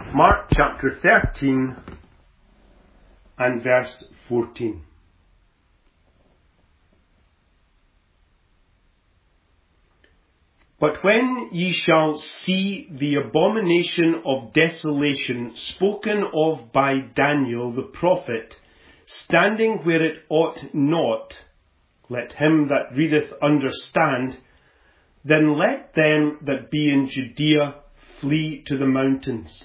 Mark chapter 13 and verse 14. But when ye shall see the abomination of desolation spoken of by Daniel the prophet, standing where it ought not, let him that readeth understand, then let them that be in Judea flee to the mountains.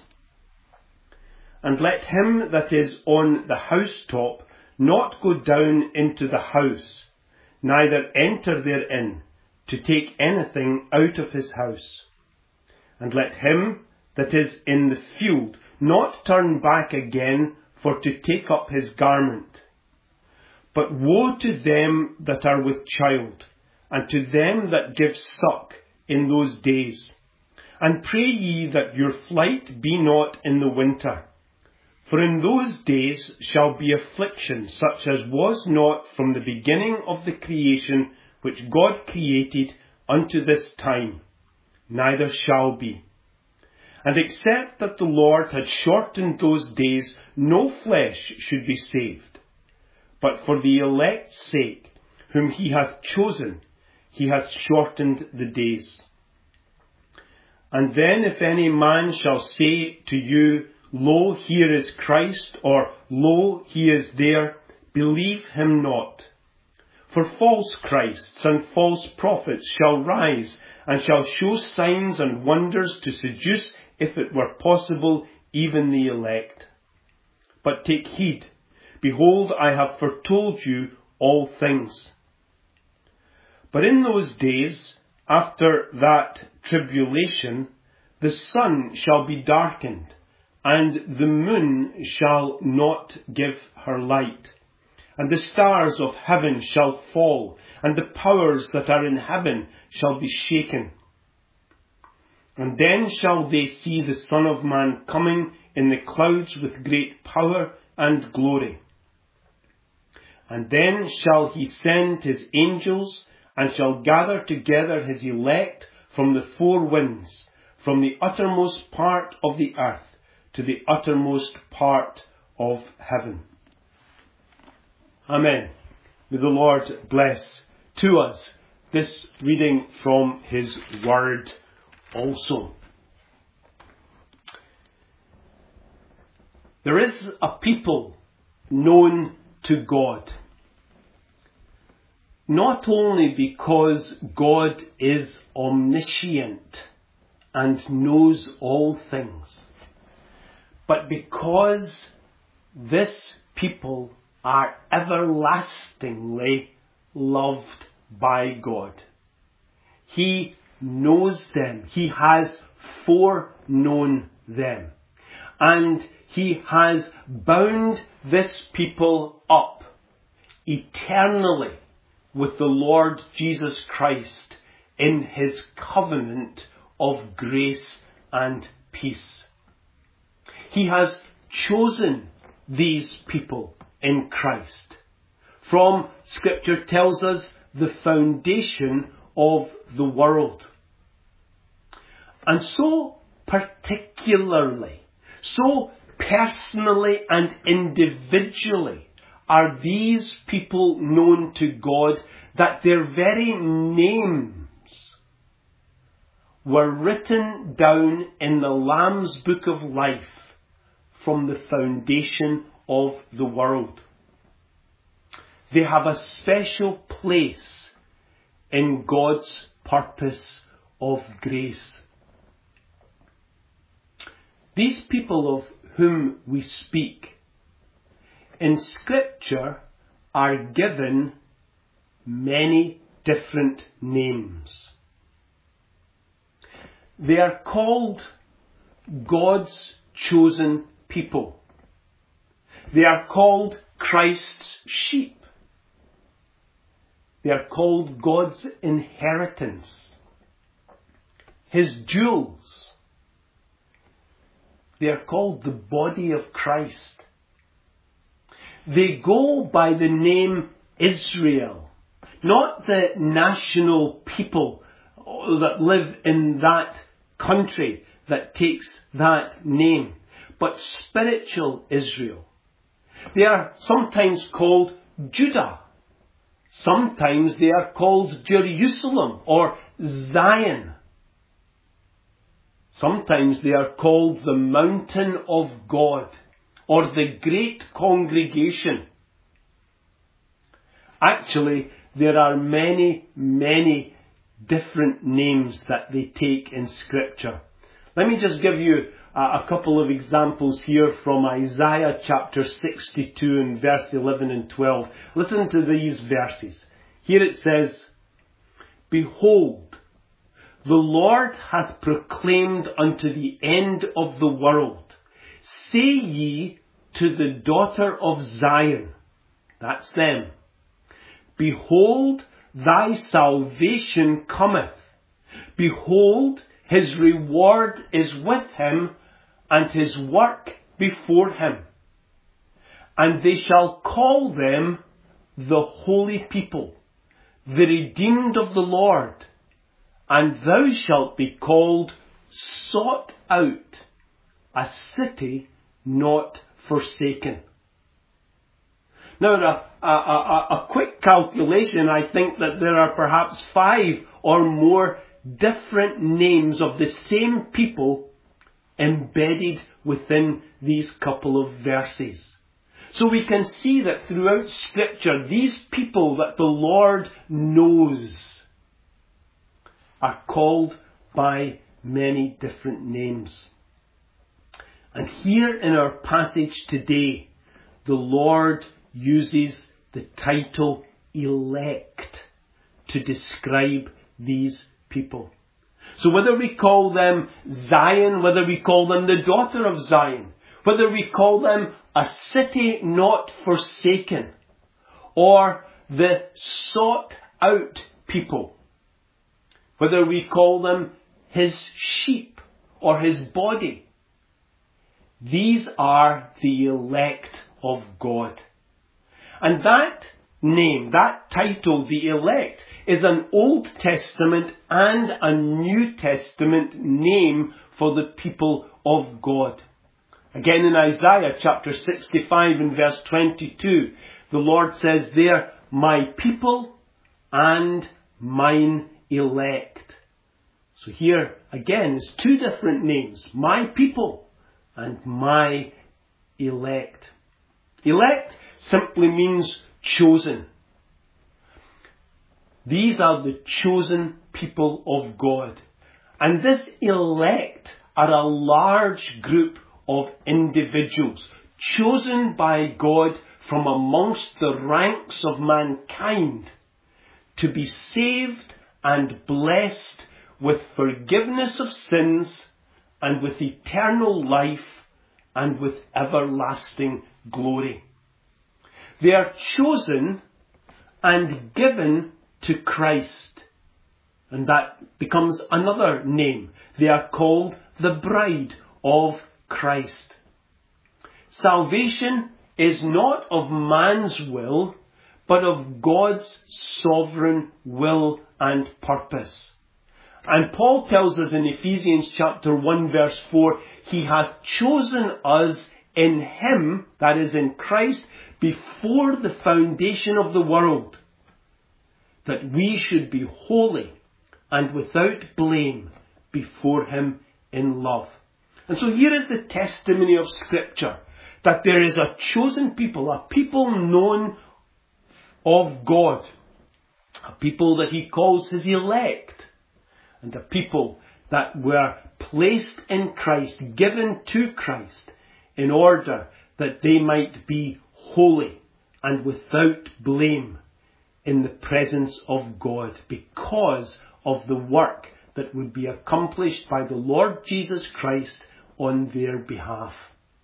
And let him that is on the housetop not go down into the house, neither enter therein, to take anything out of his house. And let him that is in the field not turn back again for to take up his garment. But woe to them that are with child, and to them that give suck in those days. And pray ye that your flight be not in the winter. For in those days shall be affliction, such as was not from the beginning of the creation which God created unto this time, neither shall be. And except that the Lord had shortened those days, no flesh should be saved. But for the elect's sake, whom he hath chosen, he hath shortened the days. And then if any man shall say to you, Lo, here is Christ, or Lo, he is there, believe him not. For false Christs and false prophets shall rise, and shall show signs and wonders to seduce, if it were possible, even the elect. But take heed, behold, I have foretold you all things. But in those days, after that tribulation, the sun shall be darkened, and the moon shall not give her light. And the stars of heaven shall fall, and the powers that are in heaven shall be shaken. And then shall they see the Son of Man coming in the clouds with great power and glory. And then shall he send his angels, and shall gather together his elect from the four winds, from the uttermost part of the earth to the uttermost part of heaven. Amen. May the Lord bless to us this reading from his word also. There is a people known to God, not only because God is omniscient and knows all things, but because this people are everlastingly loved by God. He knows them. He has foreknown them. And he has bound this people up eternally with the Lord Jesus Christ in his covenant of grace and peace. He has chosen these people in Christ. From Scripture tells us the foundation of the world. And so particularly, so personally and individually are these people known to God that their very names were written down in the Lamb's Book of Life from the foundation of the world. They have a special place in God's purpose of grace. These people of whom we speak in Scripture are given many different names. They are called God's chosen people. They are called Christ's sheep. They are called God's inheritance, his jewels. They are called the body of Christ. They go by the name Israel, not the national people that live in that country that takes that name, but spiritual Israel. They are sometimes called Judah. Sometimes they are called Jerusalem or Zion. Sometimes they are called the mountain of God or the great congregation. Actually, there are many, many different names that they take in Scripture. Let me just give you a couple of examples here from Isaiah chapter 62 and verse 11 and 12. Listen to these verses. Here it says, "Behold, the Lord hath proclaimed unto the end of the world. Say ye to the daughter of Zion," that's them, "Behold, thy salvation cometh. Behold, his reward is with him, and his work before him. And they shall call them the holy people, the redeemed of the Lord. And thou shalt be called sought out, a city not forsaken." Now, a quick calculation, I think that there are perhaps 5 or more different names of the same people embedded within these couple of verses. So we can see that throughout Scripture, these people that the Lord knows are called by many different names. And here in our passage today, the Lord uses the title elect to describe these people. So whether we call them Zion, whether we call them the daughter of Zion, whether we call them a city not forsaken, or the sought out people, whether we call them his sheep or his body, these are the elect of God. And that name, that title, the elect, is an Old Testament and a New Testament name for the people of God. Again in Isaiah chapter 65 and verse 22, the Lord says there, "My people and mine elect." So here again is 2 different names, my people and my elect. Elect simply means chosen. These are the chosen people of God. And this elect are a large group of individuals chosen by God from amongst the ranks of mankind to be saved and blessed with forgiveness of sins and with eternal life and with everlasting glory. They are chosen and given to Christ. And that becomes another name. They are called the bride of Christ. Salvation is not of man's will, but of God's sovereign will and purpose. And Paul tells us in Ephesians chapter 1 verse 4, "He hath chosen us in him," that is in Christ, "before the foundation of the world, that we should be holy and without blame before him in love." And so here is the testimony of Scripture, that there is a chosen people, a people known of God, a people that he calls his elect, and a people that were placed in Christ, given to Christ, in order that they might be holy and without blame in the presence of God, because of the work that would be accomplished by the Lord Jesus Christ on their behalf.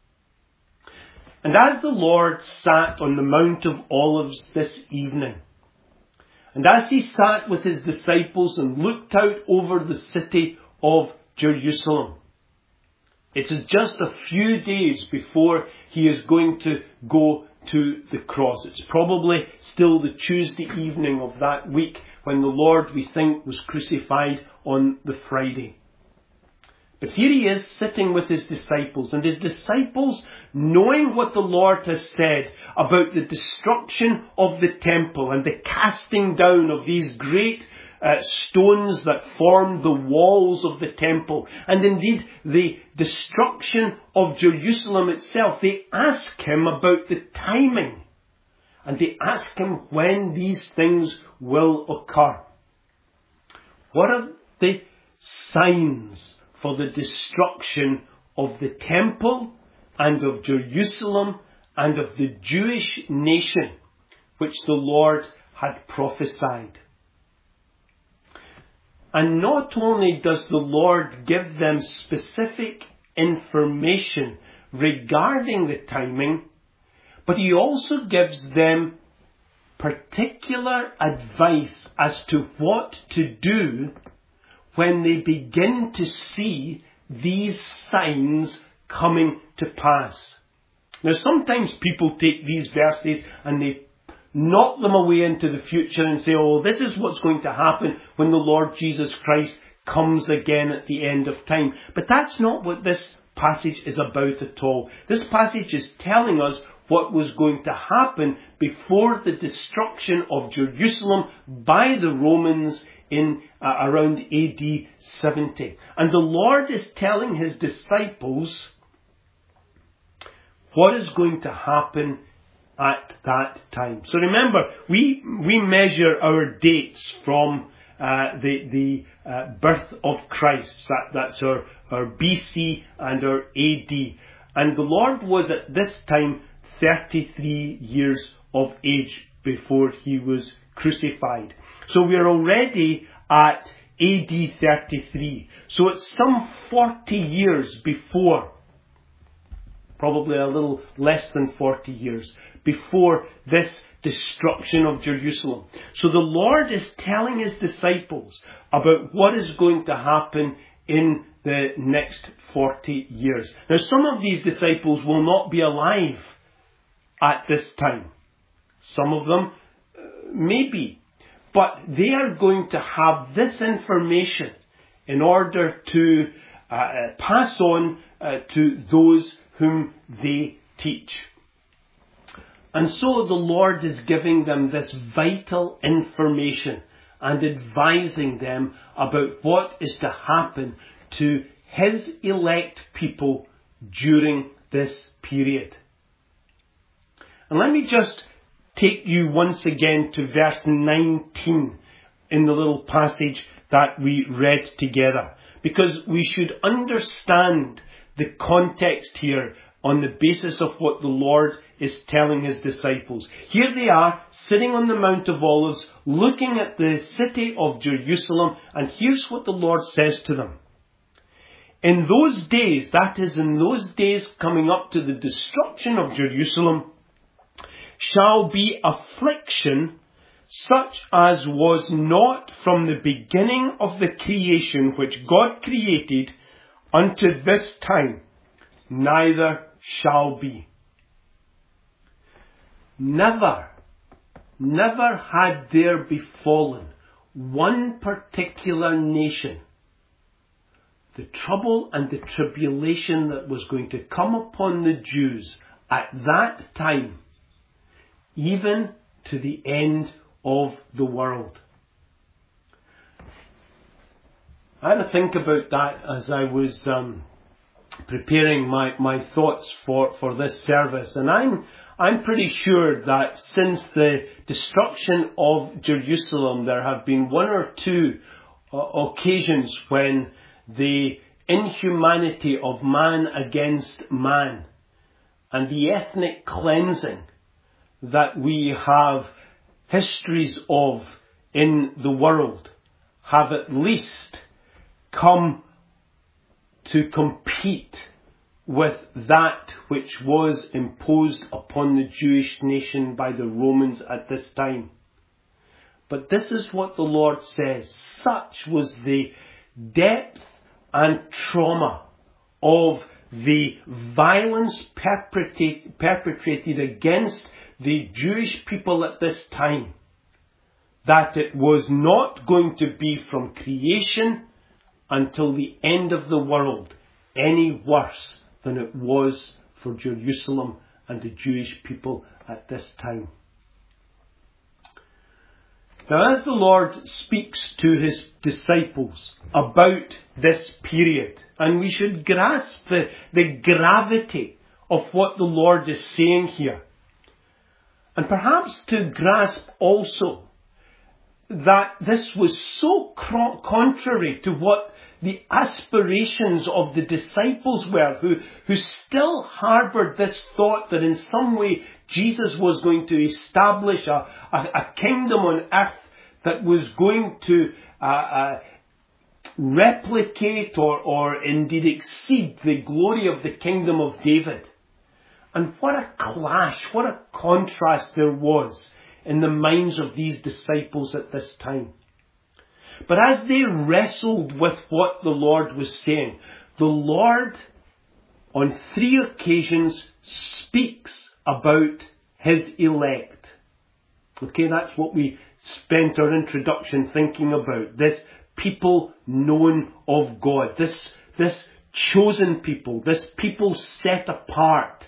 And as the Lord sat on the Mount of Olives this evening, and as he sat with his disciples and looked out over the city of Jerusalem, it is just a few days before he is going to go to the cross. It's probably still the Tuesday evening of that week when the Lord, we think, was crucified on the Friday. But here he is sitting with his disciples, and his disciples, knowing what the Lord has said about the destruction of the temple and the casting down of these great stones that formed the walls of the temple, and indeed the destruction of Jerusalem itself, they ask him about the timing. And they ask him when these things will occur. What are the signs for the destruction of the temple and of Jerusalem and of the Jewish nation which the Lord had prophesied? And not only does the Lord give them specific information regarding the timing, but he also gives them particular advice as to what to do when they begin to see these signs coming to pass. Now, sometimes people take these verses and they knock them away into the future and say, oh, this is what's going to happen when the Lord Jesus Christ comes again at the end of time. But that's not what this passage is about at all. This passage is telling us what was going to happen before the destruction of Jerusalem by the Romans in around AD 70. And the Lord is telling his disciples what is going to happen at that time. So remember, we measure our dates from the birth of Christ. That's our BC and our AD. And the Lord was at this time 33 years of age before he was crucified. So we are already at AD 33. So it's some 40 years before, probably a little less than 40 years, before this destruction of Jerusalem. So the Lord is telling his disciples about what is going to happen in the next 40 years. Now, some of these disciples will not be alive at this time. Some of them maybe. But they are going to have this information in order to pass on to those whom they teach. And so the Lord is giving them this vital information and advising them about what is to happen to his elect people during this period. And let me just take you once again to verse 19 in the little passage that we read together, because we should understand the context here on the basis of what the Lord is telling his disciples. Here they are, sitting on the Mount of Olives, looking at the city of Jerusalem, and here's what the Lord says to them. In those days, that is, in those days coming up to the destruction of Jerusalem, shall be affliction such as was not from the beginning of the creation which God created unto this time, neither shall be. Never had there befallen one particular nation the trouble and the tribulation that was going to come upon the Jews at that time, even to the end of the world. I had to think about that as I was preparing my thoughts for this service, and I'm pretty sure that since the destruction of Jerusalem there have been one or two occasions when the inhumanity of man against man and the ethnic cleansing that we have histories of in the world have at least come to compete with that which was imposed upon the Jewish nation by the Romans at this time. But this is what the Lord says. Such was the depth and trauma of the violence perpetrated against the Jewish people at this time, that it was not going to be from creation until the end of the world any worse than it was for Jerusalem and the Jewish people at this time. Now, as the Lord speaks to his disciples about this period, and we should grasp the gravity of what the Lord is saying here, and perhaps to grasp also that this was so contrary to what the aspirations of the disciples were, who still harboured this thought that in some way Jesus was going to establish a kingdom on earth that was going to replicate or indeed exceed the glory of the kingdom of David. And what a clash, what a contrast there was in the minds of these disciples at this time. But as they wrestled with what the Lord was saying, the Lord on 3 occasions speaks about his elect. Okay, that's what we spent our introduction thinking about. This people known of God. This chosen people. This people set apart.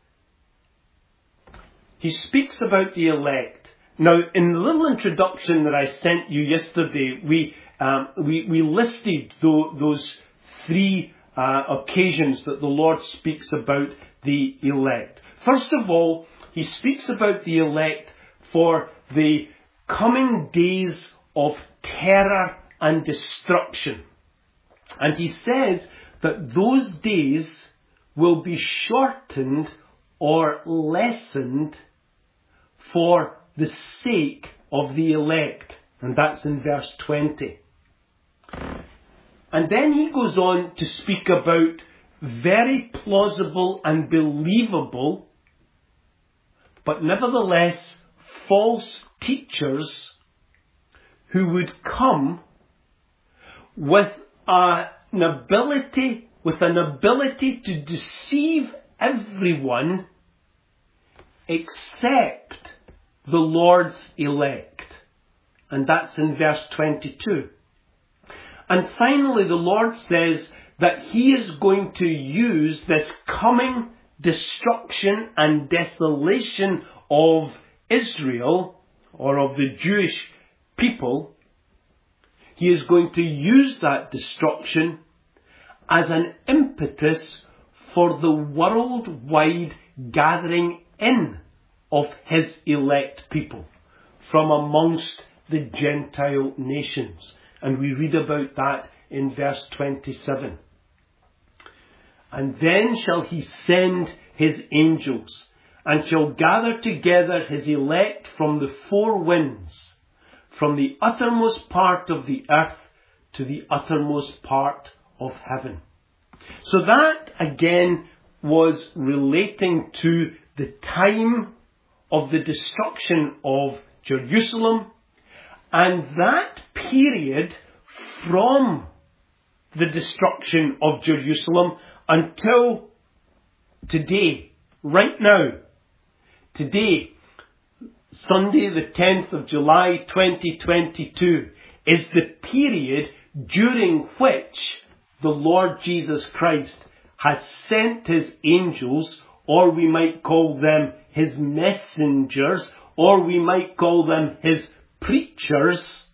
He speaks about the elect. Now, in the little introduction that I sent you yesterday, we listed those 3 occasions that the Lord speaks about the elect. First of all, he speaks about the elect for the coming days of terror and destruction. And he says that those days will be shortened or lessened for the sake of the elect. And that's in verse 20. And then he goes on to speak about very plausible and believable, but nevertheless false teachers who would come with an ability to deceive everyone except the Lord's elect. And that's in verse 22. And finally, the Lord says that he is going to use this coming destruction and desolation of Israel, or of the Jewish people. He is going to use that destruction as an impetus for the worldwide gathering in of his elect people from amongst the Gentile nations. And we read about that in verse 27. And then shall he send his angels, and shall gather together his elect from the 4 winds, from the uttermost part of the earth to the uttermost part of heaven. So that again was relating to the time of the destruction of Jerusalem, and that period from the destruction of Jerusalem until today, right now. Today, Sunday the 10th of July 2022, is the period during which the Lord Jesus Christ has sent his angels, or we might call them his messengers, or we might call them his preachers,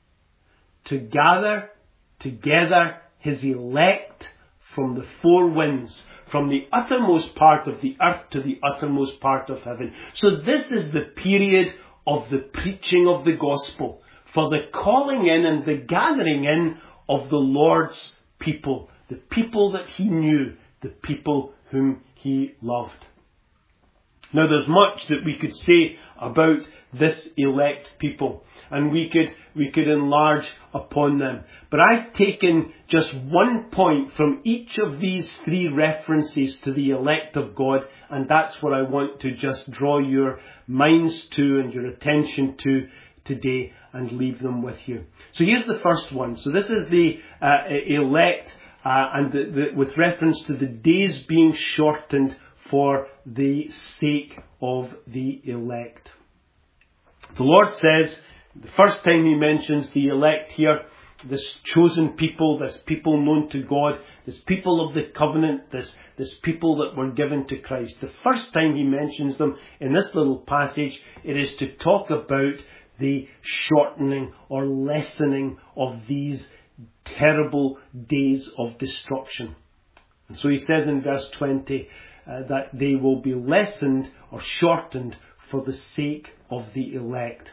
to gather together his elect from the 4 winds, from the uttermost part of the earth to the uttermost part of heaven. So this is the period of the preaching of the gospel, for the calling in and the gathering in of the Lord's people, the people that he knew, the people whom he loved. Now there's much that we could say about this elect people, and we could enlarge upon them. But I've taken just one point from each of these 3 references to the elect of God, and that's what I want to just draw your minds to and your attention to today and leave them with you. So here's the first one. So this is the elect, and with reference to the days being shortened for the sake of the elect. The Lord says, the first time he mentions the elect here, this chosen people, this people known to God, this people of the covenant, this people that were given to Christ. The first time he mentions them in this little passage, it is to talk about the shortening or lessening of these terrible days of destruction. And so he says in verse 20 that they will be lessened or shortened for the sake of the elect.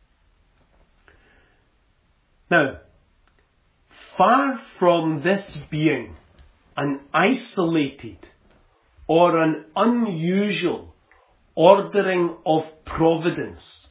Now, far from this being an isolated or an unusual ordering of providence,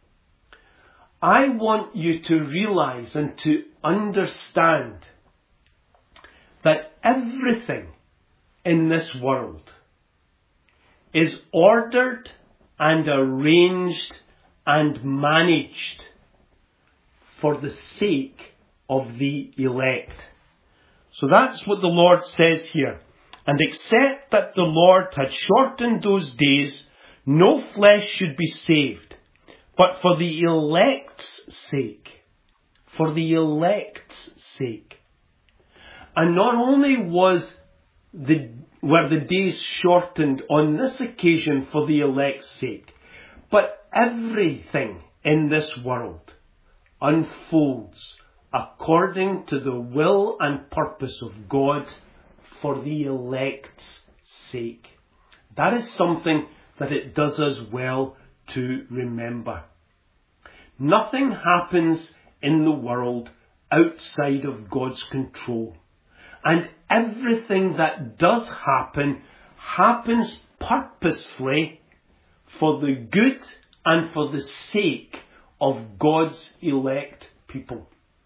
I want you to realize and to understand that everything in this world is ordered and arranged and managed for the sake of the elect. So that's what the Lord says here. And except that the Lord had shortened those days, no flesh should be saved. But for the elect's sake. For the elect's sake. And not only were the days shortened on this occasion for the elect's sake, but everything in this world unfolds according to the will and purpose of God for the elect's sake. That is something that it does us well to remember. Nothing happens in the world outside of God's control. And everything that does happen happens purposefully for the good and for the sake of God's elect people.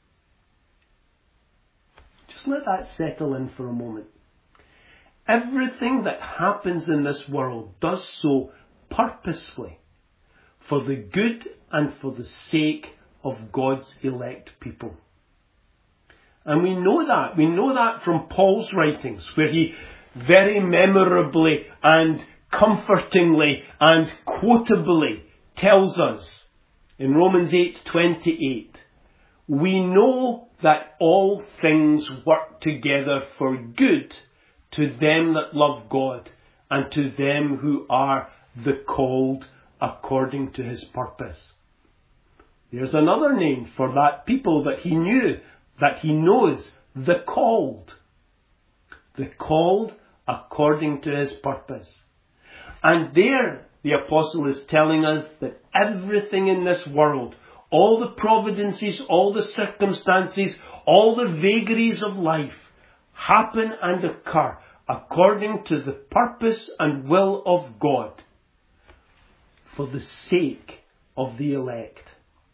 Just let that settle in for a moment. Everything that happens in this world does so purposefully for the good and for the sake of God's elect people. And we know that. We know that from Paul's writings, where he very memorably and comfortingly and quotably tells us in Romans 8:28, we know that all things work together for good to them that love God and to them who are the called according to his purpose. There's another name for that people that he knew, that he knows, the called. The called according to his purpose. And there the apostle is telling us that everything in this world, all the providences, all the circumstances, all the vagaries of life happen and occur according to the purpose and will of God for the sake of the elect.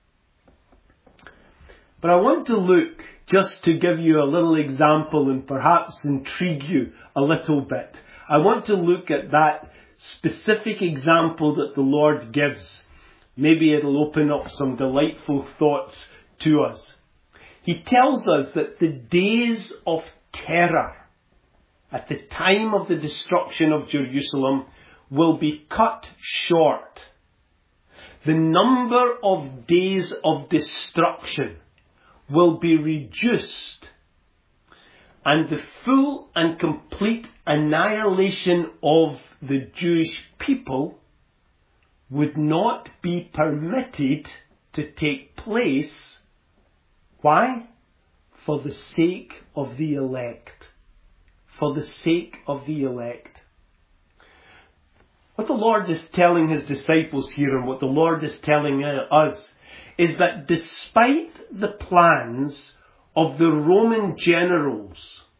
But I want to look, just to give you a little example and perhaps intrigue you a little bit, I want to look at that specific example that the Lord gives. Maybe it'll open up some delightful thoughts to us. He tells us that the days of terror at the time of the destruction of Jerusalem will be cut short. The number of days of destruction will be reduced, and the full and complete annihilation of the Jewish people would not be permitted to take place. Why? For the sake of the elect. For the sake of the elect. What the Lord is telling his disciples here, and what the Lord is telling us, is that despite the plans of the Roman generals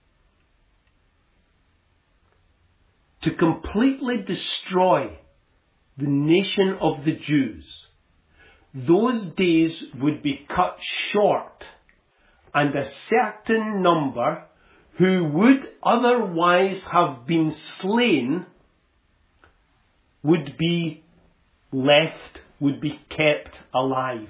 to completely destroy the nation of the Jews, those days would be cut short, and a certain number who would otherwise have been slain would be left, would be kept alive.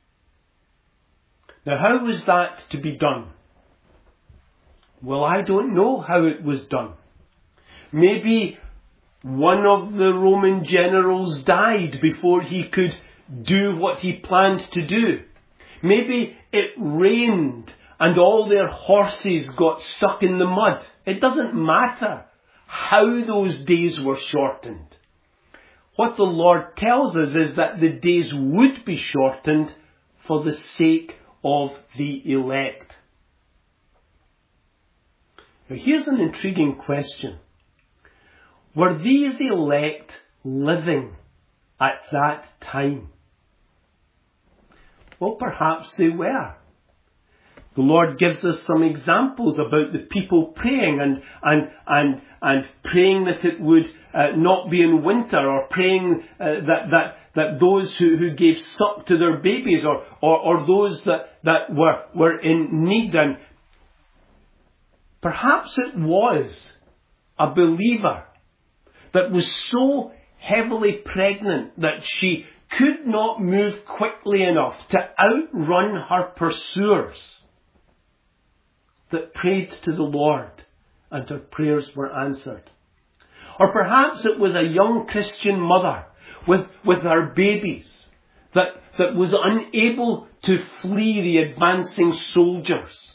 Now, how was that to be done? Well, I don't know how it was done. Maybe one of the Roman generals died before he could do what he planned to do. Maybe it rained and all their horses got stuck in the mud. It doesn't matter how those days were shortened. What the Lord tells us is that the days would be shortened for the sake of the elect. Now here's an intriguing question. Were these elect living at that time? Well, perhaps they were. The Lord gives us some examples about the people praying and praying that it would not be in winter, or praying that those who gave suck to their babies, or those that were in need. And perhaps it was a believer that was so heavily pregnant that she could not move quickly enough to outrun her pursuers, that prayed to the Lord and her prayers were answered. Or perhaps it was a young Christian mother with her babies that was unable to flee the advancing soldiers.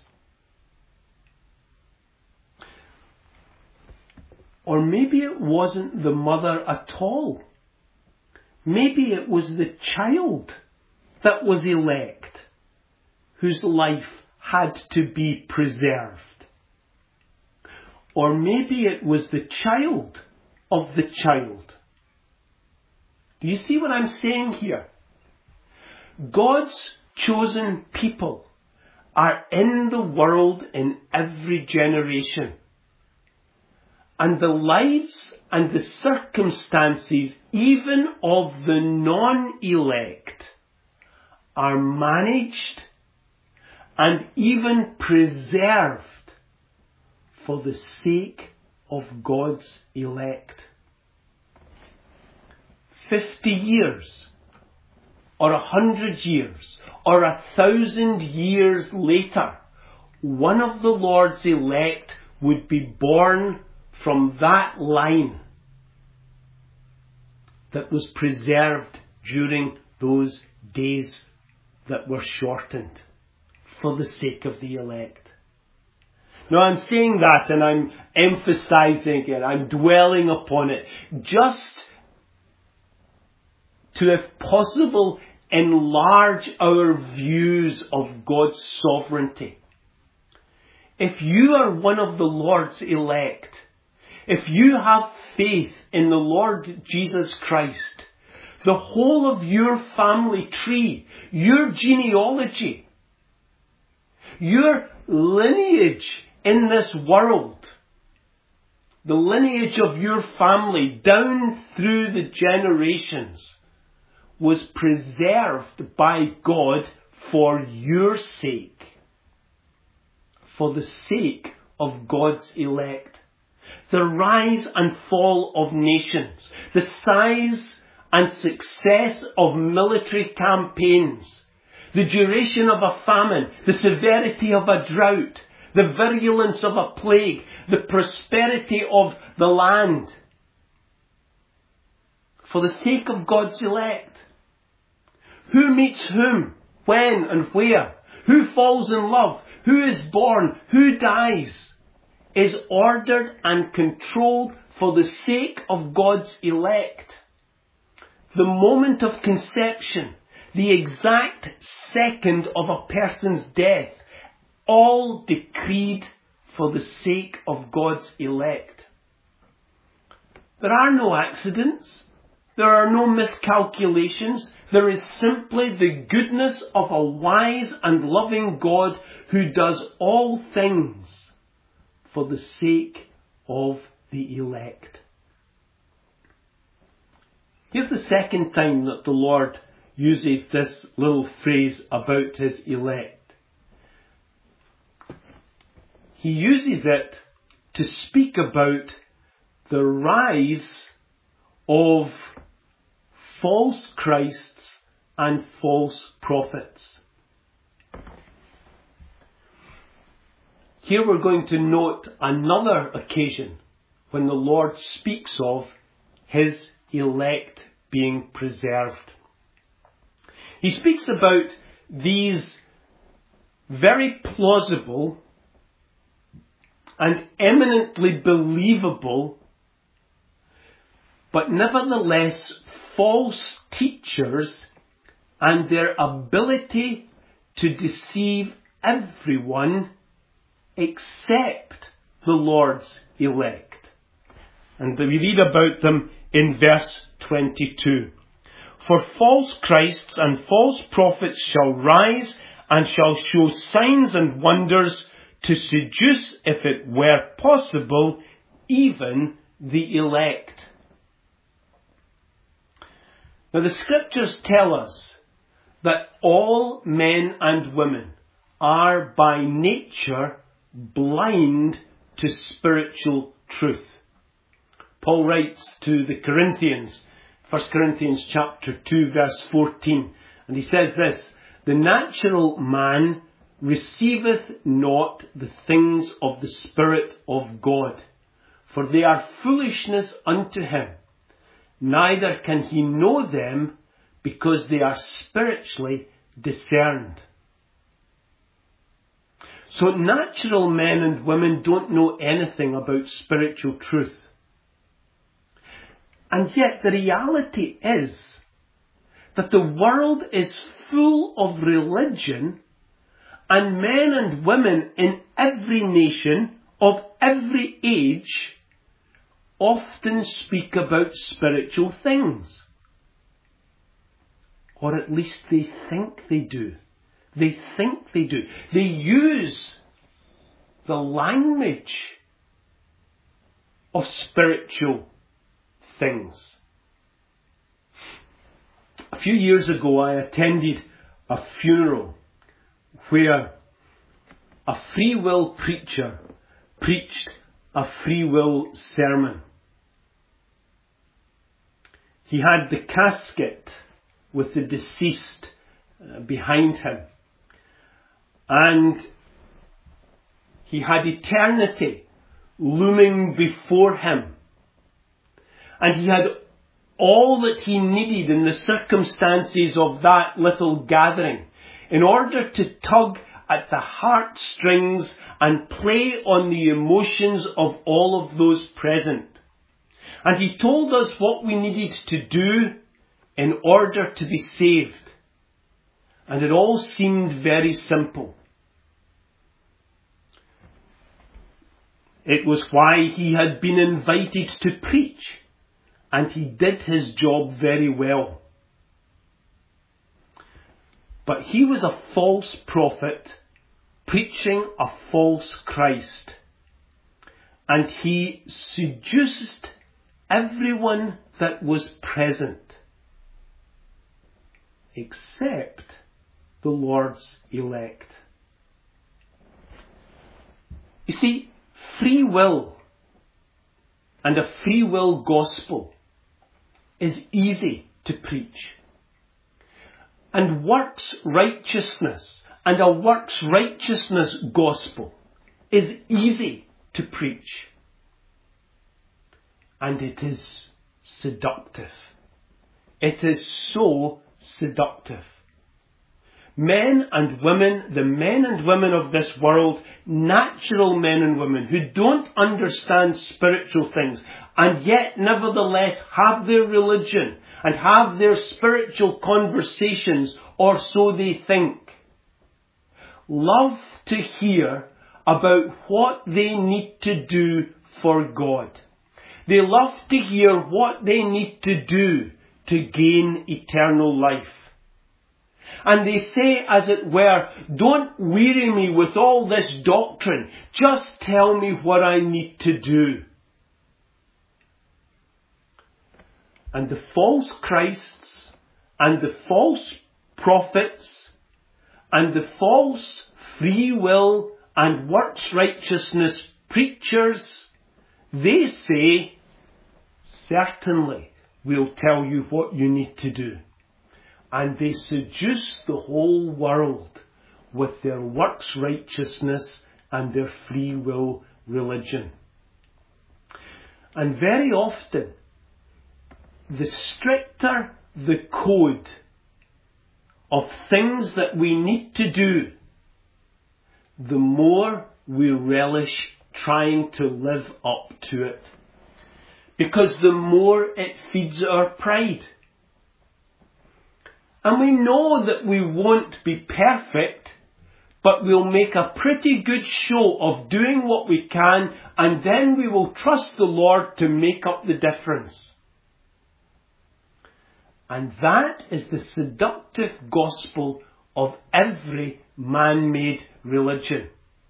Or maybe it wasn't the mother at all. Maybe it was the child that was elect, whose life had to be preserved. Or maybe it was the child of the child. Do you see what I'm saying here? God's chosen people are in the world in every generation. And the lives and the circumstances, even of the non-elect, are managed and even preserved for the sake of God's elect. 50 years, or 100 years, or 1,000 years later, one of the Lord's elect would be born from that line that was preserved during those days that were shortened for the sake of the elect. Now I'm saying that and I'm emphasizing it, I'm dwelling upon it, just to, if possible, enlarge our views of God's sovereignty. If you are one of the Lord's elect, if you have faith in the Lord Jesus Christ, the whole of your family tree, your genealogy, your lineage in this world, the lineage of your family down through the generations, was preserved by God for your sake, for the sake of God's elect. The rise and fall of nations, the size and success of military campaigns, the duration of a famine, the severity of a drought, the virulence of a plague, the prosperity of the land, for the sake of God's elect. Who meets whom, when and where, who falls in love, who is born, who dies, is ordered and controlled for the sake of God's elect. The moment of conception, the exact second of a person's death, all decreed for the sake of God's elect. There are no accidents. There are no miscalculations. There is simply the goodness of a wise and loving God who does all things for the sake of the elect. Here's the second time that the Lord uses this little phrase about his elect. He uses it to speak about the rise of false Christs and false prophets. Here we're going to note another occasion when the Lord speaks of his elect being preserved. He speaks about these very plausible and eminently believable, but nevertheless false teachers and their ability to deceive everyone except the Lord's elect. And we read about them in verse 22. For false Christs and false prophets shall rise and shall show signs and wonders to seduce, if it were possible, even the elect. Now the scriptures tell us that all men and women are by nature blind to spiritual truth. Paul writes to the Corinthians, 1 Corinthians chapter 2 verse 14, and he says this, the natural man receiveth not the things of the Spirit of God, for they are foolishness unto him, neither can he know them, because they are spiritually discerned. So natural men and women don't know anything about spiritual truth. And yet the reality is that the world is full of religion, and men and women in every nation, of every age, often speak about spiritual things. Or at least they think they do. They think they do. They use the language of spiritual things. A few years ago I attended a funeral where a free will preacher preached a free will sermon. He had the casket with the deceased behind him, and he had eternity looming before him, and he had all that he needed in the circumstances of that little gathering in order to tug at the heartstrings and play on the emotions of all of those present. And he told us what we needed to do in order to be saved. And it all seemed very simple. It was why he had been invited to preach, and he did his job very well. But he was a false prophet preaching a false Christ, and he seduced everyone that was present, except the Lord's elect. You see, free will and a free will gospel is easy to preach. And works righteousness and a works righteousness gospel is easy to preach. And it is seductive. It is so seductive. Men and women, the men and women of this world, natural men and women who don't understand spiritual things and yet nevertheless have their religion and have their spiritual conversations, or so they think, love to hear about what they need to do for God. They love to hear what they need to do to gain eternal life. And they say, as it were, don't weary me with all this doctrine. Just tell me what I need to do. And the false Christs and the false prophets and the false free will and works righteousness preachers, they say, certainly we'll tell you what you need to do. And they seduce the whole world with their works righteousness and their free will religion. And very often, the stricter the code of things that we need to do the more we relish trying to live up to it. Because the more it feeds our pride. And we know that we won't be perfect, but we'll make a pretty good show of doing what we can, and then we will trust the Lord to make up the difference. And that is the seductive gospel of every man-made religion.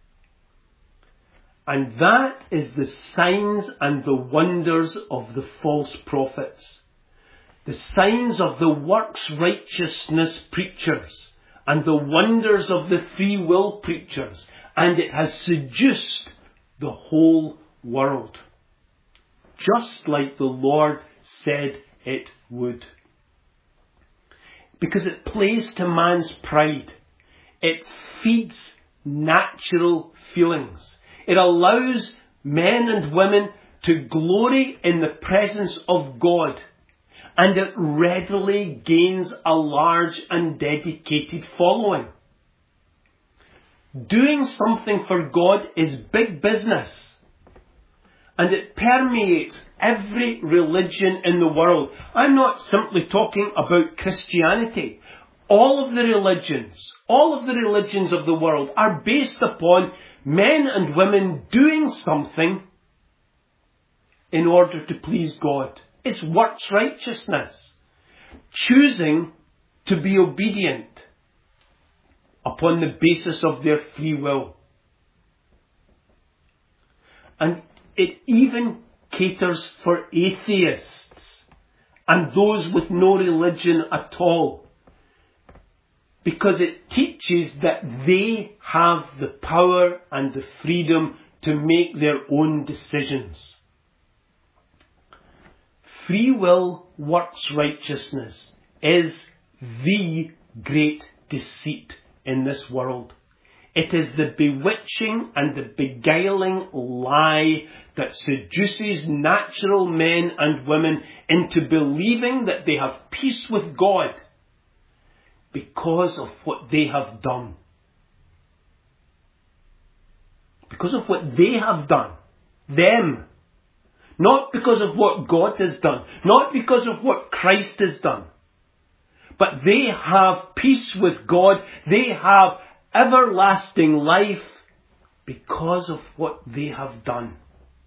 And that is the signs and the wonders of the false prophets. The signs of the works righteousness preachers and the wonders of the free will preachers. And it has seduced the whole world. Just like the Lord said it would. Because it plays to man's pride. It feeds natural feelings. It allows men and women to glory in the presence of God. And it readily gains a large and dedicated following. Doing something for God is big business. And it permeates every religion in the world. I'm not simply talking about Christianity. All of the religions of the world are based upon men and women doing something in order to please God. It's works righteousness. Choosing to be obedient upon the basis of their free will. And it even caters for atheists and those with no religion at all. Because it teaches that they have the power and the freedom to make their own decisions. Free will works righteousness is the great deceit in this world. It is the bewitching and the beguiling lie that seduces natural men and women into believing that they have peace with God because of what they have done. Because of what they have done. Them. Not because of what God has done. Not because of what Christ has done. But they have peace with God. They have everlasting life because of what they have done.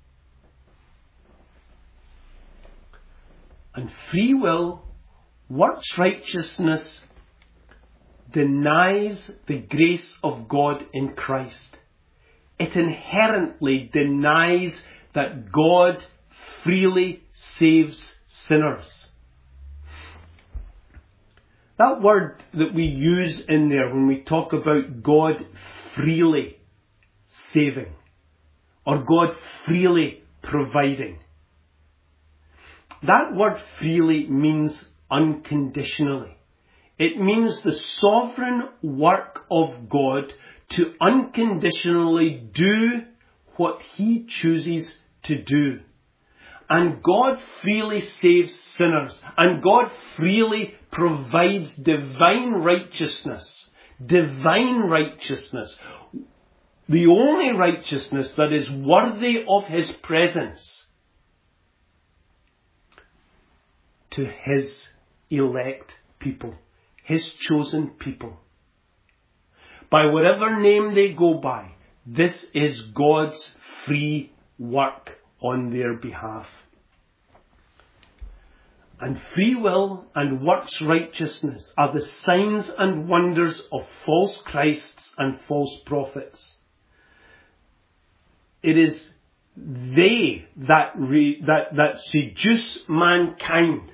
And free will, works righteousness, denies the grace of God in Christ. It inherently denies that God freely saves sinners. That word that we use in there when we talk about God freely saving or God freely providing. That word freely means unconditionally. It means the sovereign work of God to unconditionally do what He chooses to do. And God freely saves sinners. And God freely provides divine righteousness. Divine righteousness. The only righteousness that is worthy of His presence. To His elect people. His chosen people. By whatever name they go by, this is God's free work on their behalf. And free will and works righteousness are the signs and wonders of false Christs and false prophets. It is they that seduce mankind,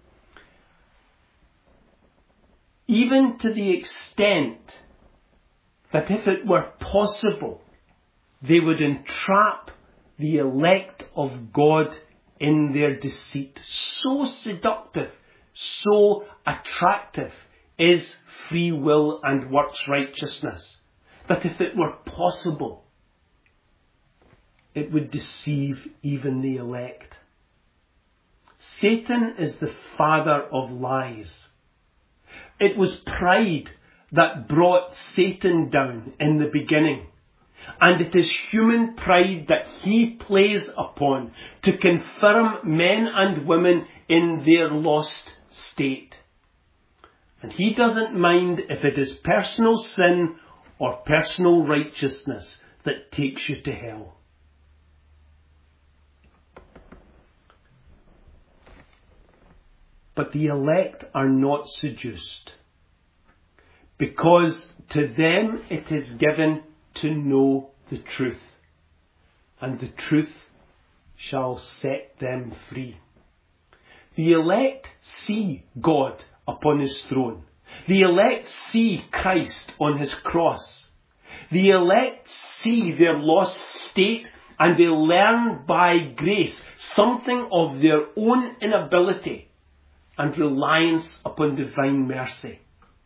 even to the extent that if it were possible, they would entrap the elect of God in their deceit. So seductive, so attractive is free will and works righteousness, that if it were possible, it would deceive even the elect. Satan is the father of lies. It was pride that brought Satan down in the beginning. And it is human pride that he plays upon to confirm men and women in their lost state. And he doesn't mind if it is personal sin or personal righteousness that takes you to hell. But the elect are not seduced, because to them it is given to know the truth, and the truth shall set them free. The elect see God upon his throne. The elect see Christ on his cross. The elect see their lost state, and they learn by grace something of their own inability and reliance upon divine mercy.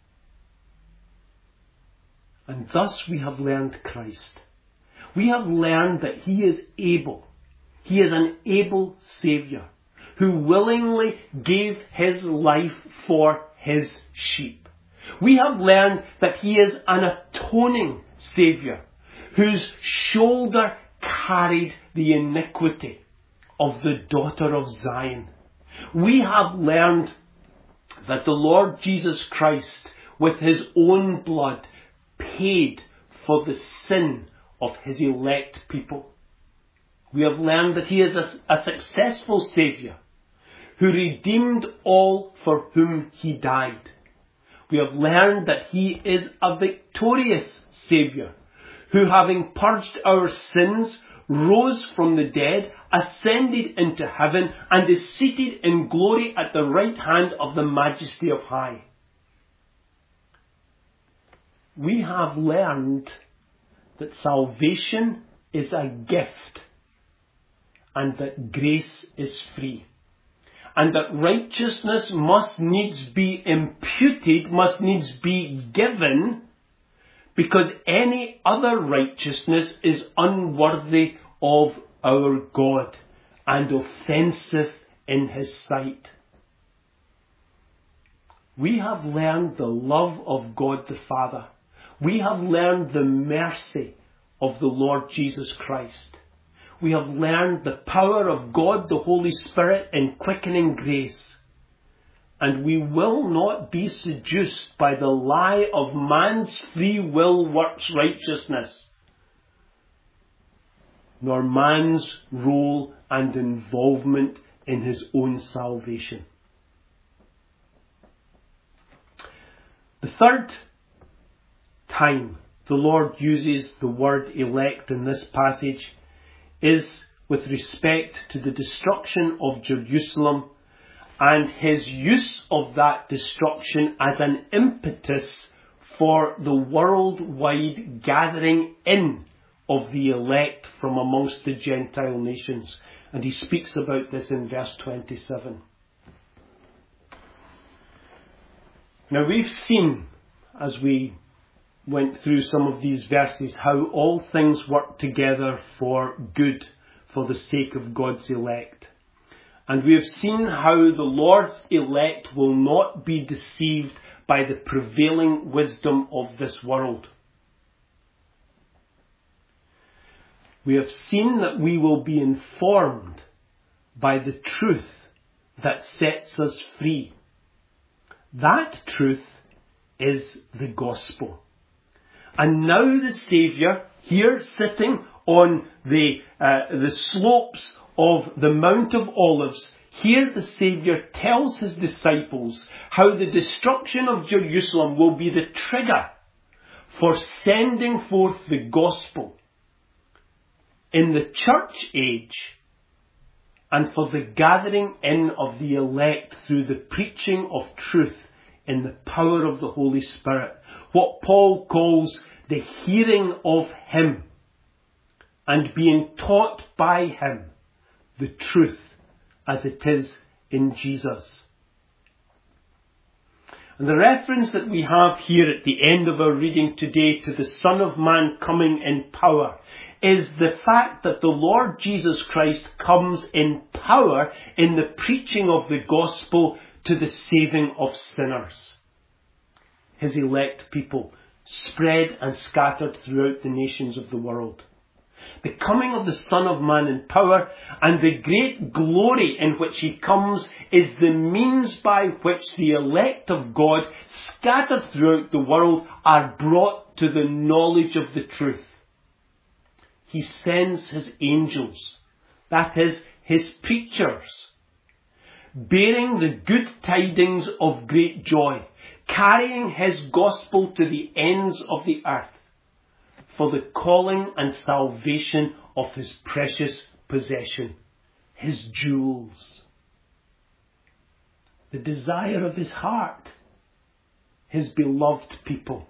And thus we have learned Christ. We have learned that he is able. He is an able Saviour who willingly gave his life for his sheep. We have learned that he is an atoning Saviour whose shoulder carried the iniquity of the daughter of Zion. We have learned that the Lord Jesus Christ, with his own blood, paid for the sin of his elect people. We have learned that he is a successful Saviour who redeemed all for whom he died. We have learned that he is a victorious Saviour who, having purged our sins, rose from the dead, ascended into heaven, and is seated in glory at the right hand of the Majesty of High. We have learned that salvation is a gift, and that grace is free, and that righteousness must needs be imputed, must needs be given, because any other righteousness is unworthy of our God and offensive in his sight. We have learned the love of God the Father. We have learned the mercy of the Lord Jesus Christ. We have learned the power of God the Holy Spirit in quickening grace. And we will not be seduced by the lie of man's free will works righteousness, nor man's role and involvement in his own salvation. The third time the Lord uses the word elect in this passage is with respect to the destruction of Jerusalem, and his use of that destruction as an impetus for the worldwide gathering in of the elect from amongst the Gentile nations. And he speaks about this in verse 27. Now we've seen, as we went through some of these verses, how all things work together for good for the sake of God's elect. And we have seen how the Lord's elect will not be deceived by the prevailing wisdom of this world. We have seen that we will be informed by the truth that sets us free. That truth is the gospel. And now the Saviour, here sitting on the slopes of the Mount of Olives, here the Saviour tells his disciples how the destruction of Jerusalem will be the trigger for sending forth the gospel in the church age, and for the gathering in of the elect through the preaching of truth in the power of the Holy Spirit. What Paul calls the hearing of him and being taught by him the truth as it is in Jesus. And the reference that we have here at the end of our reading today to the Son of Man coming in power is the fact that the Lord Jesus Christ comes in power in the preaching of the gospel to the saving of sinners, his elect people, spread and scattered throughout the nations of the world. The coming of the Son of Man in power and the great glory in which he comes is the means by which the elect of God scattered throughout the world are brought to the knowledge of the truth. He sends his angels, that is, his preachers, bearing the good tidings of great joy, carrying his gospel to the ends of the earth, for the calling and salvation of his precious possession, his jewels. The desire of his heart, his beloved people.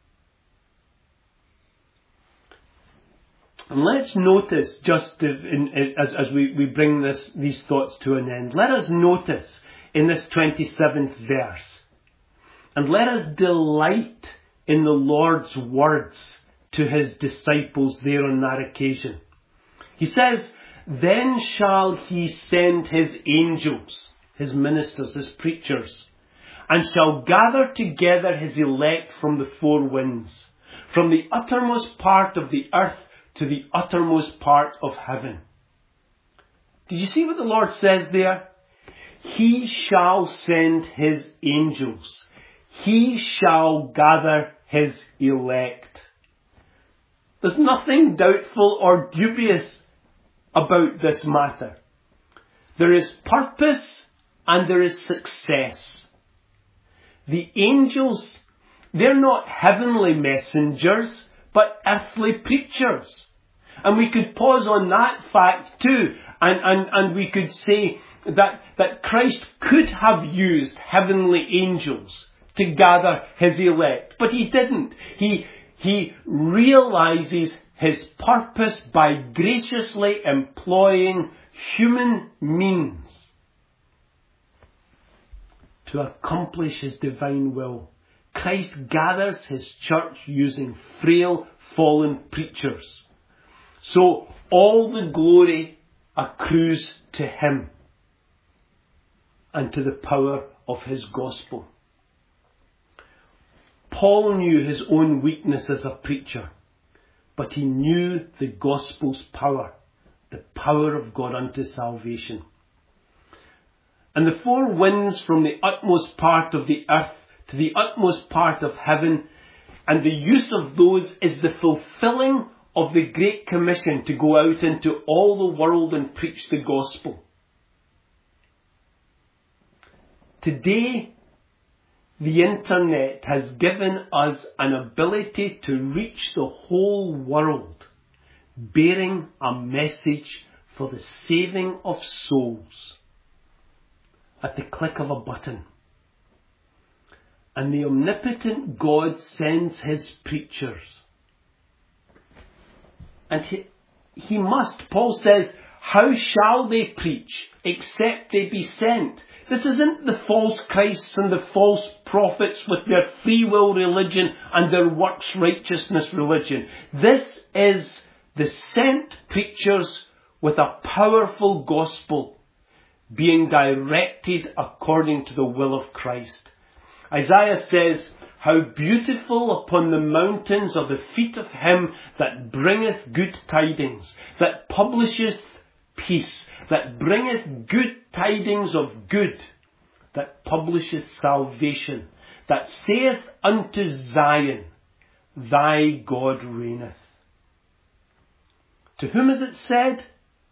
And let's notice, just as we bring these thoughts to an end, let us notice in this 27th verse, and let us delight in the Lord's words to his disciples there on that occasion. He says, "Then shall he send his angels," his ministers, his preachers, "and shall gather together his elect from the four winds, from the uttermost part of the earth to the uttermost part of heaven." Did you see what the Lord says there? He shall send his angels. He shall gather his elect. There's nothing doubtful or dubious about this matter. There is purpose and there is success. The angels, they're not heavenly messengers, but earthly preachers. And we could pause on that fact too, and we could say that Christ could have used heavenly angels to gather his elect, but he didn't. He realizes his purpose by graciously employing human means to accomplish his divine will. Christ gathers his church using frail, fallen preachers. So all the glory accrues to him and to the power of his gospel. Paul knew his own weakness as a preacher, but he knew the gospel's power, the power of God unto salvation. And the four winds from the utmost part of the earth to the utmost part of heaven, and the use of those is the fulfilling of the Great Commission to go out into all the world and preach the gospel. Today, the internet has given us an ability to reach the whole world, bearing a message for the saving of souls at the click of a button. And the omnipotent God sends his preachers. And he must, Paul says, how shall they preach except they be sent? This isn't the false Christs and the false prophets with their free will religion and their works righteousness religion. This is the sent preachers with a powerful gospel being directed according to the will of Christ. Isaiah says, "How beautiful upon the mountains are the feet of him that bringeth good tidings, that publisheth peace, that bringeth good tidings of good, that publisheth salvation, that saith unto Zion, thy God reigneth." To whom is it said?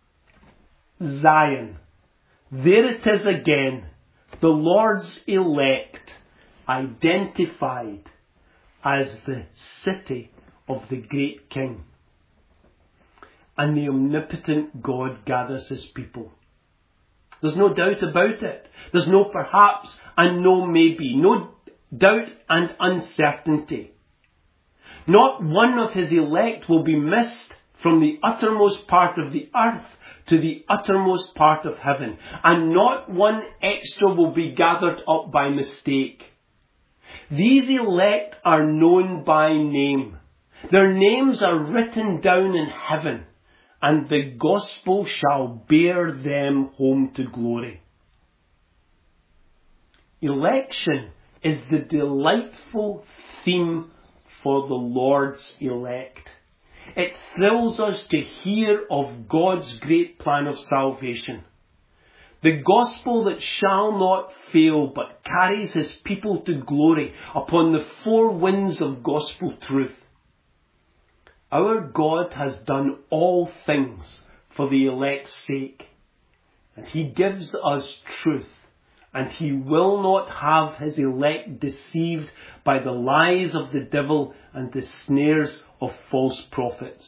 Zion. There it is again, the Lord's elect, identified as the city of the great King. And the omnipotent God gathers his people. There's no doubt about it. There's no perhaps and no maybe. No doubt and uncertainty. Not one of his elect will be missed from the uttermost part of the earth to the uttermost part of heaven. And not one extra will be gathered up by mistake. These elect are known by name. Their names are written down in heaven, and the gospel shall bear them home to glory. Election is the delightful theme for the Lord's elect. It thrills us to hear of God's great plan of salvation. The gospel that shall not fail but carries his people to glory upon the four winds of gospel truth. Our God has done all things for the elect's sake, and he gives us truth, and he will not have his elect deceived by the lies of the devil and the snares of false prophets.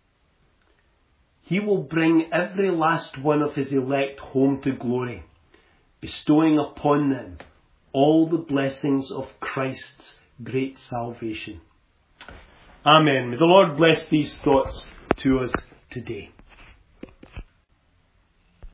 He will bring every last one of his elect home to glory, bestowing upon them all the blessings of Christ's great salvation. Amen. May the Lord bless these thoughts to us today.